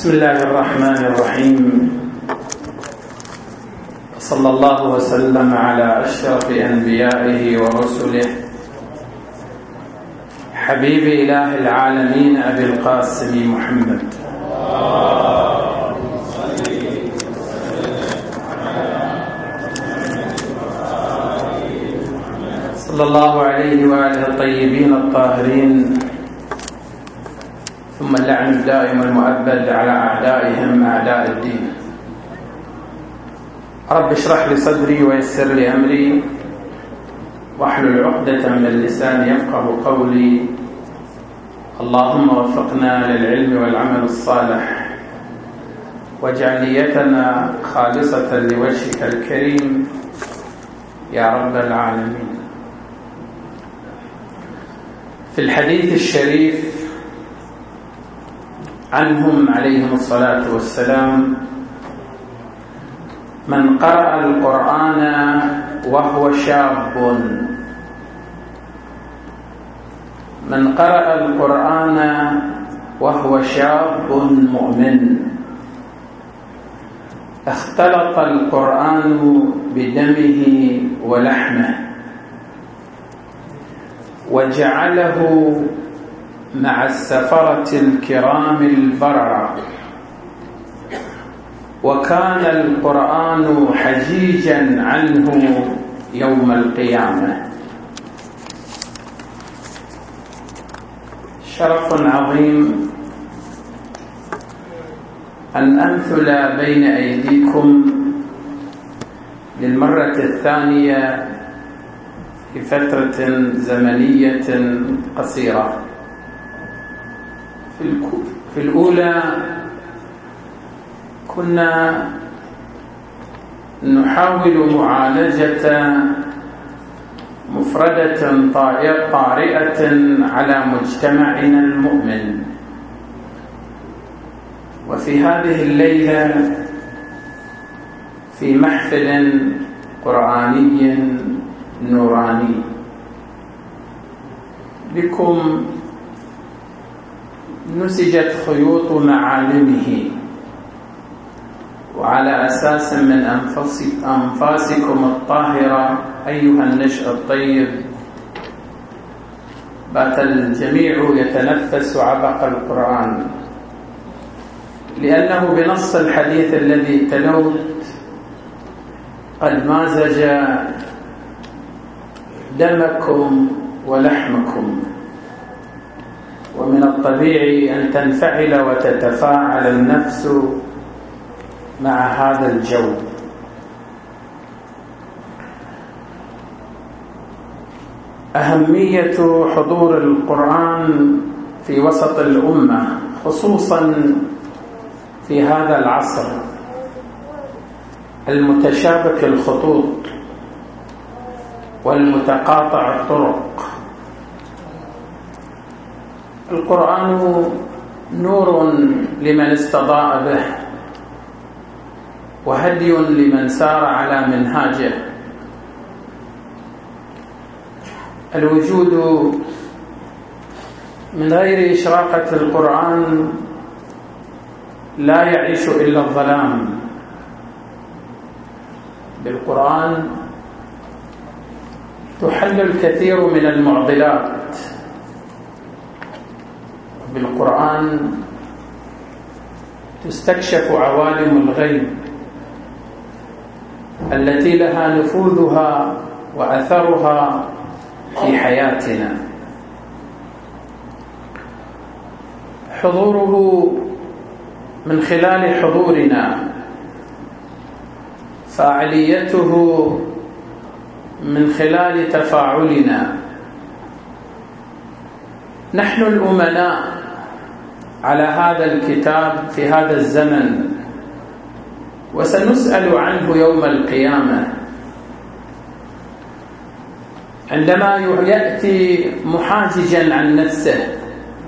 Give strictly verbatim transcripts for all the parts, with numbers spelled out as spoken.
بسم الله الرحمن الرحيم. صلى الله وسلم على أشرف أنبيائه ورسله حبيب إله العالمين أبي القاسم محمد صلى الله عليه وآله الطيبين الطاهرين، ثم اللعن الدائم المؤبد على أعدائهم أعداء الدين. رب اشرح لي صدري ويسر لي أمري واحلل عقدة من اللسان يفقه قولي. اللهم وفقنا للعلم والعمل الصالح، واجعل نيتنا خالصة لوجهك الكريم يا رب العالمين. في الحديث الشريف عنهم عليهم الصلاة والسلام: من قرأ القرآن وهو شاب من قرأ القرآن وهو شاب مؤمن اختلط القرآن بدمه ولحمه وجعله مع السفرة الكرام البررة، وكان القرآن حجيجا عنه يوم القيامة. شرف عظيم أن أمثل بين أيديكم للمرة الثانية في فترة زمنية قصيرة. في الأولى كنا نحاول معالجة مفردة طارئة على مجتمعنا المؤمن، وفي هذه الليلة في محفل قرآني نوراني بكم نسجت خيوط معالمه، وعلى أساس من أنفاسكم الطاهرة أيها النشء الطيب بات الجميع يتنفس عبق القرآن، لأنه بنص الحديث الذي تلوت قد مازج دمكم ولحمكم، ومن الطبيعي أن تنفعل وتتفاعل النفس مع هذا الجو. أهمية حضور القرآن في وسط الأمة خصوصا في هذا العصر المتشابك الخطوط والمتقاطع الطرق. القرآن نور لمن استضاء به، وهدي لمن سار على منهاجه. الوجود من غير إشراقة القرآن لا يعيش إلا الظلام. بالقرآن تحل الكثير من المعضلات، بالقرآن تستكشف عوالم الغيب التي لها نفوذها وأثرها في حياتنا. حضوره من خلال حضورنا، فاعليته من خلال تفاعلنا. نحن الأمناء على هذا الكتاب في هذا الزمن، وسنسأل عنه يوم القيامة. عندما يأتي محاججا عن نفسه،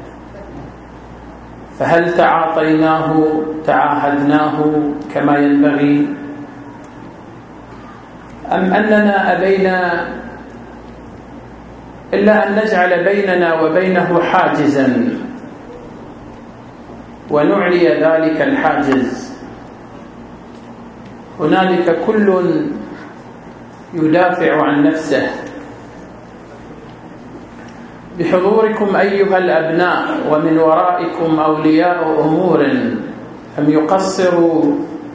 فهل تعاطيناه تعاهدناه كما ينبغي، أم أننا أبينا إلا أن نجعل بيننا وبينه حاجزا ونعلي ذلك الحاجز. هنالك كل يدافع عن نفسه. بحضوركم أيها الأبناء ومن ورائكم أولياء أمور لم يقصروا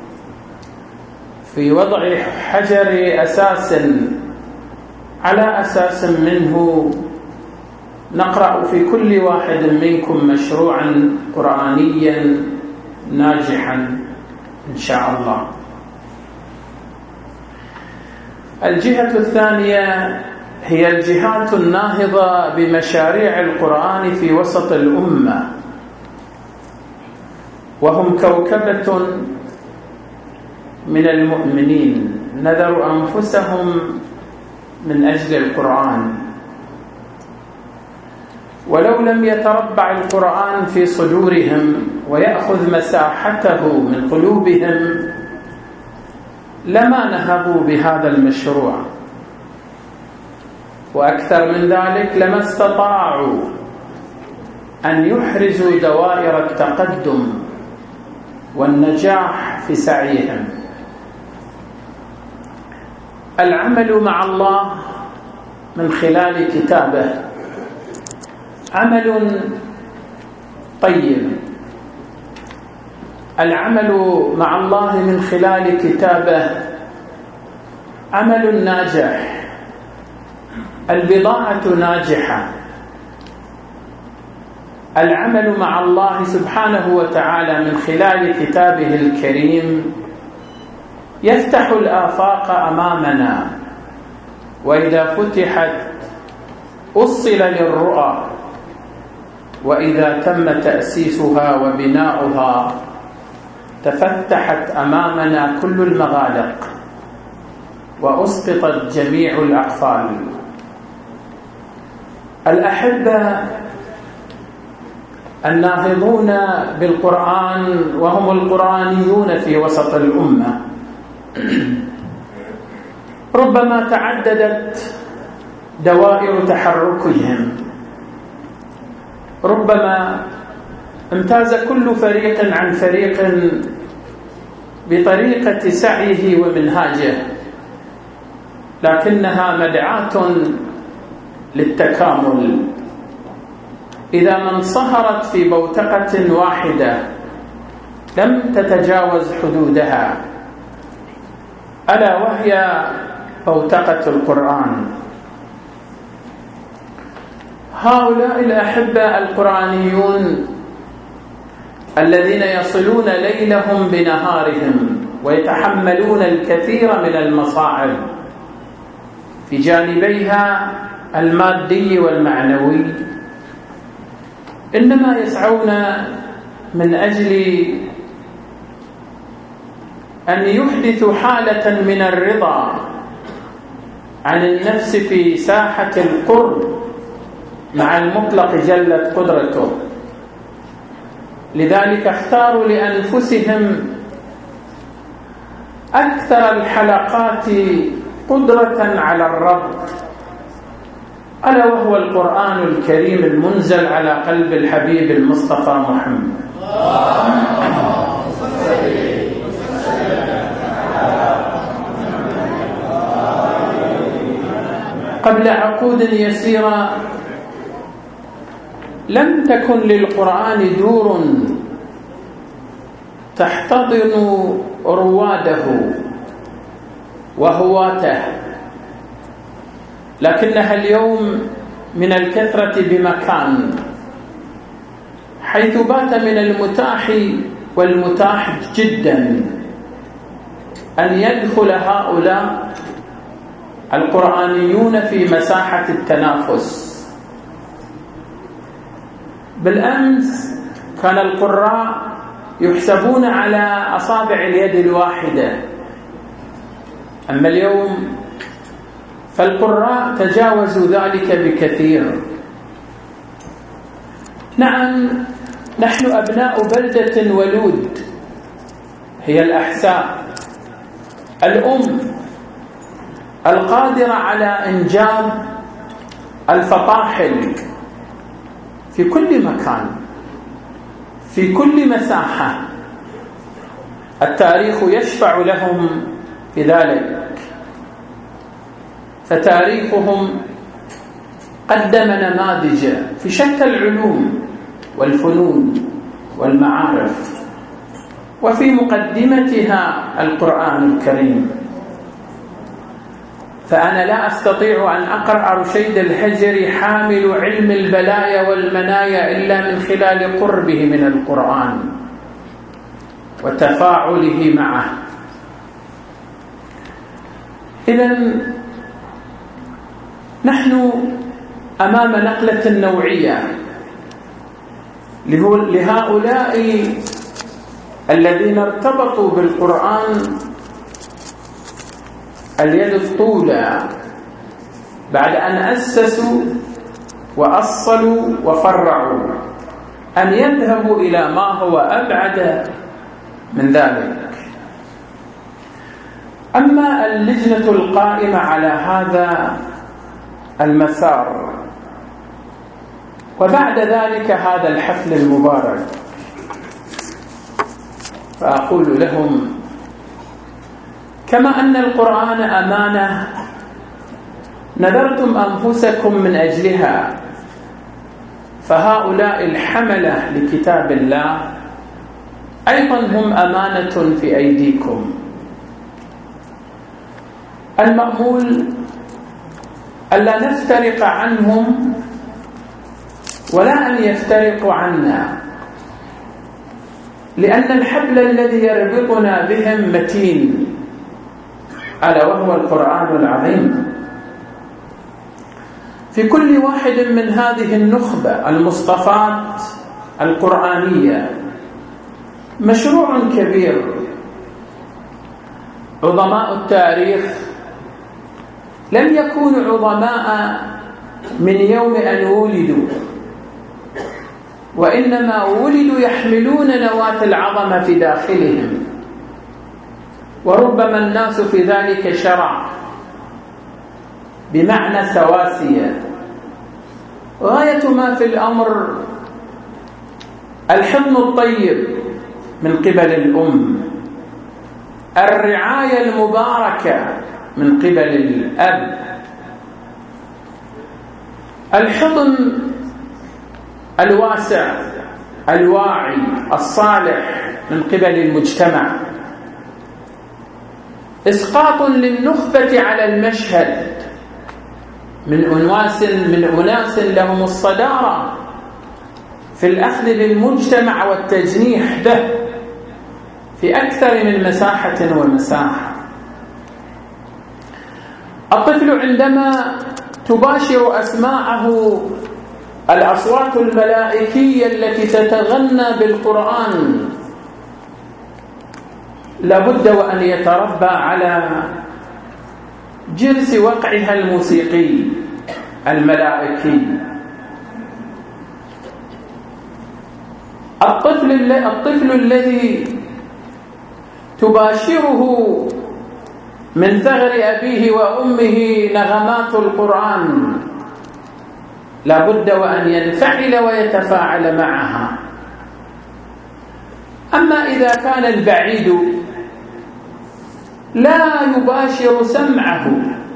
في وضع حجر أساس على أساس منه نقرأ في كل واحد منكم مشروعا قرآنيا ناجحا إن شاء الله. الجهة الثانية هي الجهات الناهضة بمشاريع القرآن في وسط الأمة، وهم كوكبة من المؤمنين نذروا أنفسهم من أجل القرآن، ولو لم يتربع القرآن في صدورهم ويأخذ مساحته من قلوبهم لما نهضوا بهذا المشروع، وأكثر من ذلك لما استطاعوا أن يحرزوا دوائر التقدم والنجاح في سعيهم. العمل مع الله من خلال كتابه عمل طيب، العمل مع الله من خلال كتابه عمل ناجح، البضاعة ناجحة. العمل مع الله سبحانه وتعالى من خلال كتابه الكريم يفتح الآفاق أمامنا، وإذا فتحت أصل للرؤى، وإذا تم تأسيسها وبناؤها تفتحت أمامنا كل المغالق وأسقطت جميع الأقفال. الأحبة الناهضون بالقرآن وهم القرآنيون في وسط الأمة ربما تعددت دوائر تحركهم، ربما امتاز كل فريق عن فريق بطريقة سعيه ومنهاجه، لكنها مدعاة للتكامل. إذا ما انصهرت في بوتقة واحدة لم تتجاوز حدودها، ألا وهي بوتقة القرآن. هؤلاء الأحبة القرآنيون الذين يصلون ليلهم بنهارهم ويتحملون الكثير من المصاعب في جانبيها المادي والمعنوي، إنما يسعون من أجل أن يحدثوا حالة من الرضا عن النفس في ساحة القرب مع المطلق جلت قدرته. لذلك اختاروا لأنفسهم أكثر الحلقات قدرة على الربط، ألا وهو القرآن الكريم المنزل على قلب الحبيب المصطفى محمد. قبل عقود يسيرة لم تكن للقرآن دور تحتضن رواده وهواته، لكنها اليوم من الكثرة بمكان، حيث بات من المتاح والمتاح جدا أن يدخل هؤلاء القرآنيون في مساحة التنافس. بالأمس كان القراء يحسبون على أصابع اليد الواحدة، أما اليوم فالقراء تجاوزوا ذلك بكثير. نعم، نحن أبناء بلدة ولود هي الأحساء، الأم القادرة على إنجاب الفطاحل في كل مكان، في كل مساحة التاريخ يشفع لهم بذلك، فتاريخهم قدم نماذج في شتى العلوم والفنون والمعارف، وفي مقدمتها القرآن الكريم. فأنا لا أستطيع أن أقرأ رشيد الهجري حامل علم البلايا والمنايا إلا من خلال قربه من القرآن وتفاعله معه. إذن نحن أمام نقلة نوعية لهؤلاء الذين ارتبطوا بالقرآن اليد الطولى بعد أن أسسوا وأصلوا وفرعوا، أن يذهبوا إلى ما هو أبعد من ذلك. أما اللجنة القائمة على هذا المسار وبعد ذلك هذا الحفل المبارك، فأقول لهم: كما أن القرآن أمانة نذرتم أنفسكم من أجلها، فهؤلاء الحملة لكتاب الله أيضا هم أمانة في أيديكم. المأمول ألا نفترق عنهم ولا أن يفترقوا عنا، لأن الحبل الذي يربطنا بهم متين، ألا وهو القرآن العظيم. في كل واحد من هذه النخبة المصطفات القرآنية مشروع كبير. عظماء التاريخ لم يكونوا عظماء من يوم أن ولدوا، وإنما ولدوا يحملون نواة العظمة في داخلهم، وربما الناس في ذلك شرع بمعنى سواسية. غاية ما في الأمر الحضن الطيب من قبل الأم، الرعاية المباركة من قبل الأب، الحضن الواسع الواعي الصالح من قبل المجتمع، إسقاط للنخبة على المشهد من أناس من أناس لهم الصدارة في الأخذ بالمجتمع والتجنيح به في أكثر من مساحة ومساحة. الطفل عندما تباشر أسماعه الأصوات الملائكية التي تتغنى بالقرآن، لابد وأن يتربى على جنس وقعها الموسيقي الملائكي. الطفل الطفل الذي تباشره من ثغر أبيه وأمه نغمات القرآن لابد وأن ينفعل ويتفاعل معها. أما إذا كان البعيد لا يباشر سمعه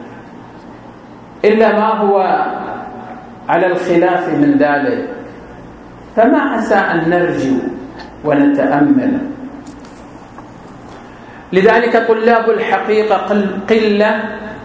إلا ما هو على الخلاف من ذلك، فما عسى أن نرجو ونتأمل. لذلك طلاب الحقيقة قلة،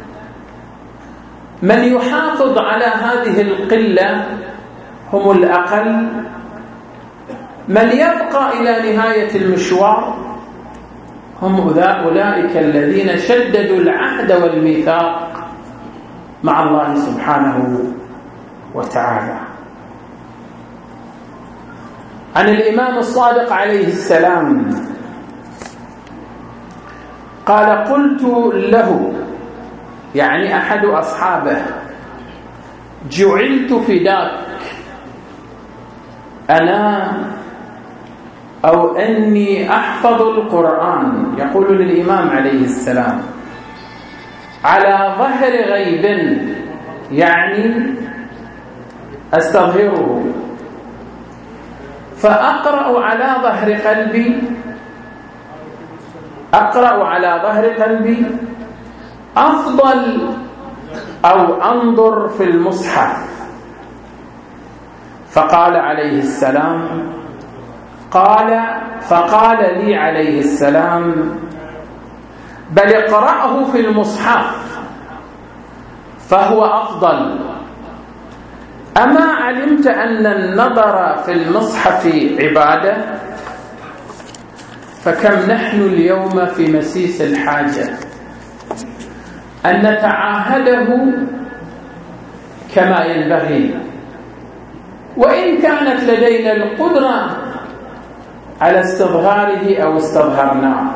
من يحافظ على هذه القلة هم الأقل، من يبقى إلى نهاية المشوار هم أولئك الذين شددوا العهد والميثاق مع الله سبحانه وتعالى. عن الإمام الصادق عليه السلام قال: قلت له، يعني أحد أصحابه: جعلت فداك، أنا أو أني أحفظ القرآن، يقول للإمام عليه السلام، على ظهر غيب، يعني أستظهره، فأقرأ على ظهر قلبي أقرأ على ظهر قلبي أفضل أو أنظر في المصحف؟ فقال عليه السلام قال فقال لي عليه السلام بل اقرأه في المصحف فهو أفضل. أما علمت أن النظر في المصحف عبادة؟ فكم نحن اليوم في مسيس الحاجة أن نتعاهده كما ينبغي، وإن كانت لدينا القدرة على استظهاره أو استظهرناه.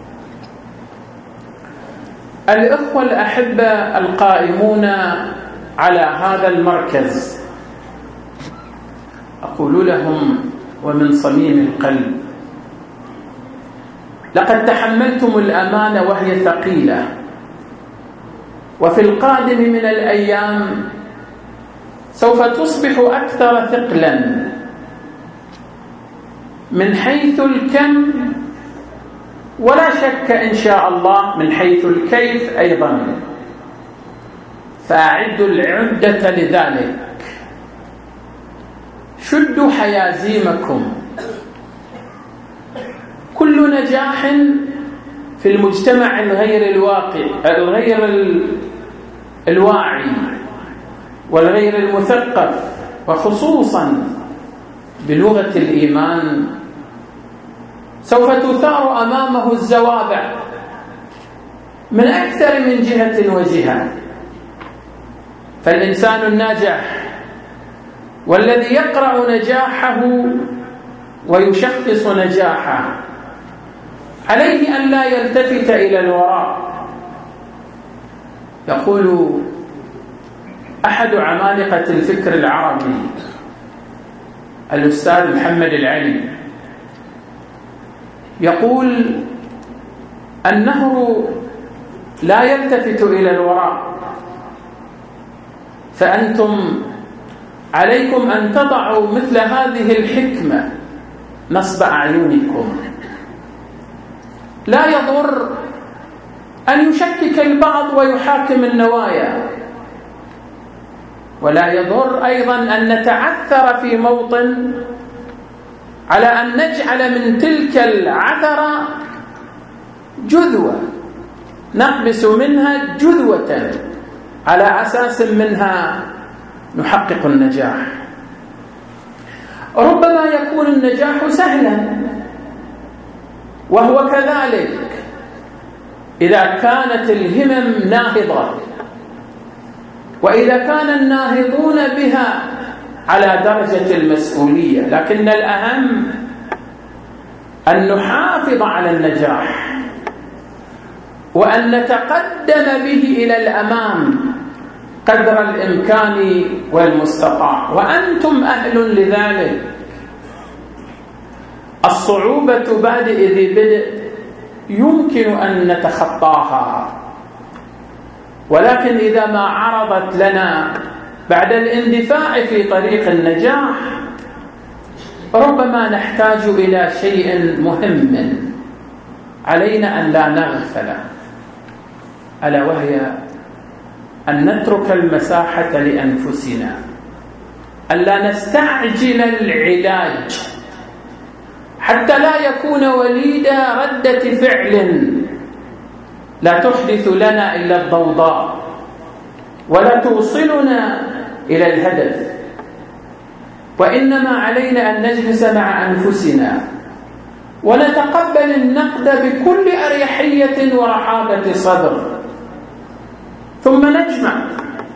الإخوة الأحبة القائمون على هذا المركز أقول لهم ومن صميم القلب لقد تحملتم الأمانة وهي ثقيلة، وفي القادم من الأيام سوف تصبح أكثر ثقلا من حيث الكم، ولا شك إن شاء الله من حيث الكيف أيضا. فأعدوا العدة لذلك، شدوا حيازيمكم. كل نجاح في المجتمع الغير الواقع الغير الواعي والغير المثقف، وخصوصا بلغة الإيمان، سوف تثار أمامه الزوابع من أكثر من جهة وجهة. فالإنسان الناجح والذي يقرأ نجاحه ويشخص نجاحه عليه أن لا يلتفت إلى الوراء. يقول أحد عمالقة الفكر العربي الأستاذ محمد العلي، يقول النهر لا يلتفت إلى الوراء، فأنتم عليكم أن تضعوا مثل هذه الحكمة نصب أعينكم. لا يضر أن يشكك البعض ويحاكم النوايا، ولا يضر أيضا أن نتعثر في موطن على أن نجعل من تلك العثرة جذوة نقبس منها جذوة على أساس منها نحقق النجاح. ربما يكون النجاح سهلا، وهو كذلك إذا كانت الهمم ناهضة، وإذا كان الناهضون بها على درجة المسؤولية. لكن الأهم أن نحافظ على النجاح وأن نتقدم به إلى الأمام قدر الإمكان والمستطاع، وأنتم أهل لذلك. الصعوبة بادئ ذي بدء يمكن أن نتخطاها، ولكن إذا ما عرضت لنا بعد الاندفاع في طريق النجاح ربما نحتاج إلى شيء مهم علينا أن لا نغفل، ألا وهي أن نترك المساحة لأنفسنا، أن لا نستعجل العلاج حتى لا يكون وليد ردة فعل لا تحدث لنا إلا الضوضاء ولا توصلنا إلى الهدف. وإنما علينا أن نجلس مع أنفسنا ونتقبل النقد بكل أريحية ورحابة صدر، ثم نجمع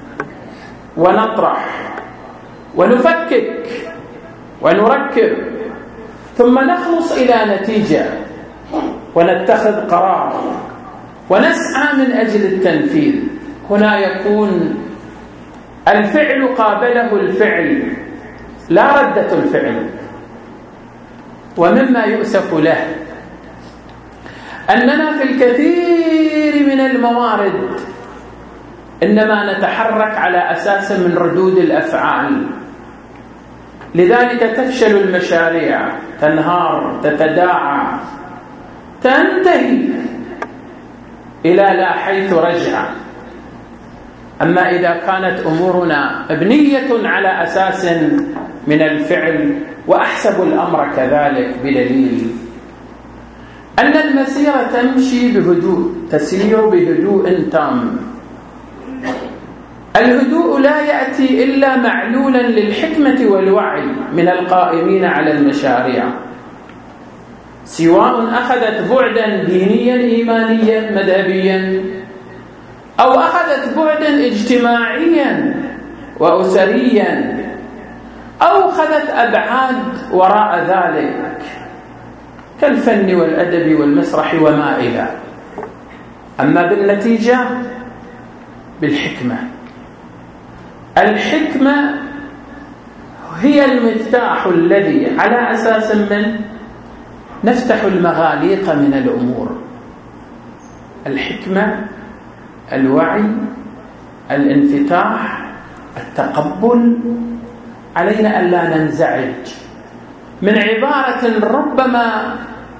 ونطرح ونفكك ونركب، ثم نخلص إلى نتيجة ونتخذ قرار ونسعى من أجل التنفيذ. هنا يكون الفعل قابله الفعل لا ردة الفعل. ومما يؤسف له أننا في الكثير من الموارد إنما نتحرك على أساس من ردود الأفعال، لذلك تفشل المشاريع، تنهار، تتداعى، تنتهي إلى لا حيث رجع. أما إذا كانت أمورنا مبنية على أساس من الفعل، وأحسب الأمر كذلك بدليل أن المسيرة تمشي بهدوء، تسير بهدوء تام. الهدوء لا يأتي إلا معلولا للحكمة والوعي من القائمين على المشاريع، سواء أخذت بعدا دينيا إيمانيا مذهبيا، أو أخذت بعدا اجتماعيا وأسريا، أو أخذت أبعاد وراء ذلك كالفن والأدب والمسرح وما إلى. أما بالنتيجة بالحكمة. الحكمة هي المفتاح الذي على أساس من نفتح المغاليق من الأمور. الحكمة، الوعي، الانفتاح، التقبل. علينا ألا ننزعج من عبارة ربما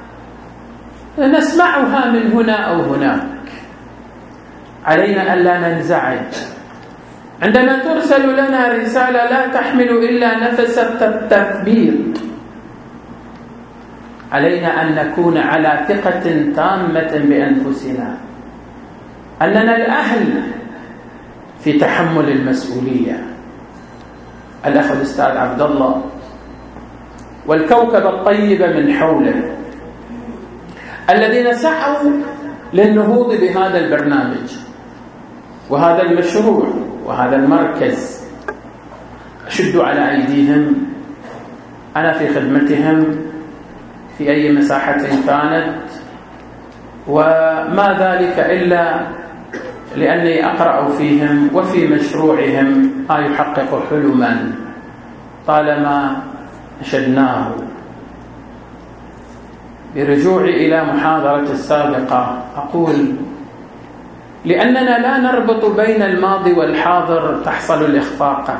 نسمعها من هنا أو هناك. علينا ألا ننزعج عندما ترسل لنا رسالة لا تحمل إلا نفس التثبيت. علينا أن نكون على ثقة تامة بأنفسنا أننا الأهل في تحمل المسؤولية. الأخ الأستاذ عبد الله والكوكب الطيب من حوله الذين سعوا للنهوض بهذا البرنامج وهذا المشروع وهذا المركز، أشد على أيديهم. أنا في خدمتهم في أي مساحة كانت، وما ذلك إلا لأني أقرأ فيهم وفي مشروعهم ما يحقق حلما طالما نشدناه. برجوعي إلى محاضرة السابقة أقول لأننا لا نربط بين الماضي والحاضر تحصل الإخفاق،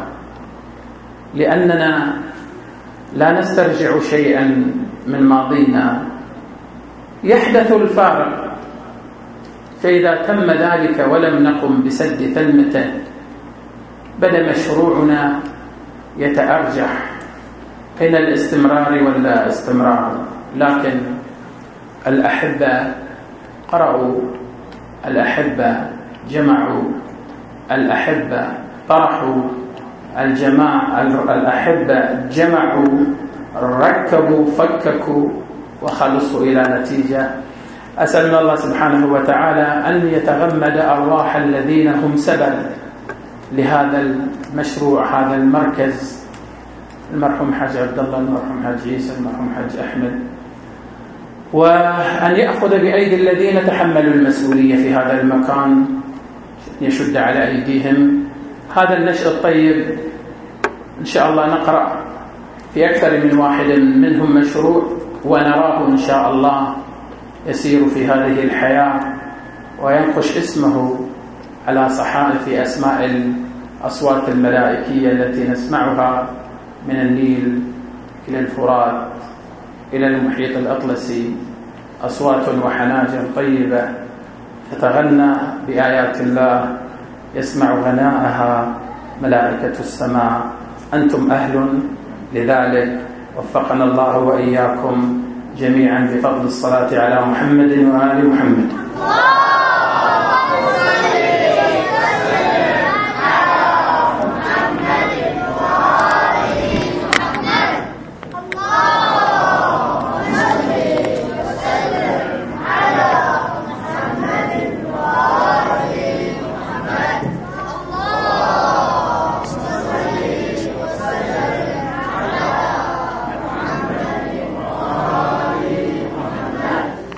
لأننا لا نسترجع شيئا من ماضينا يحدث الفارق. فإذا تم ذلك ولم نقم بسد ثلمته بدا مشروعنا يتأرجح بين الاستمرار ولا استمرار. لكن الأحبة قرأوا، الأحبة جمعوا، الأحبة طرحوا، الجماعة الأحبة جمعوا، ركبوا، فككوا، وخلصوا إلى نتيجة. أسأل الله سبحانه وتعالى أن يتغمد أرواح الذين هم سبب لهذا المشروع، هذا المركز، المرحوم حاج عبد الله، المرحوم حاج عيسى، المرحوم حاج أحمد، وأن يأخذ بأيدي الذين تحملوا المسؤولية في هذا المكان، يشد على أيديهم. هذا النشء الطيب إن شاء الله نقرأ في أكثر من واحد منهم مشروع، ونراه إن شاء الله يسير في هذه الحياة وينقش اسمه على صحائف أسماء الأصوات الملائكية التي نسمعها من النيل إلى الفرات إلى المحيط الأطلسي، أصوات وحناجر طيبة تتغنى بآيات الله، يسمع غناءها ملائكة السماء. أنتم أهل لذلك، وفقنا الله وإياكم جميعا بفضل الصلاة على محمد وآل محمد.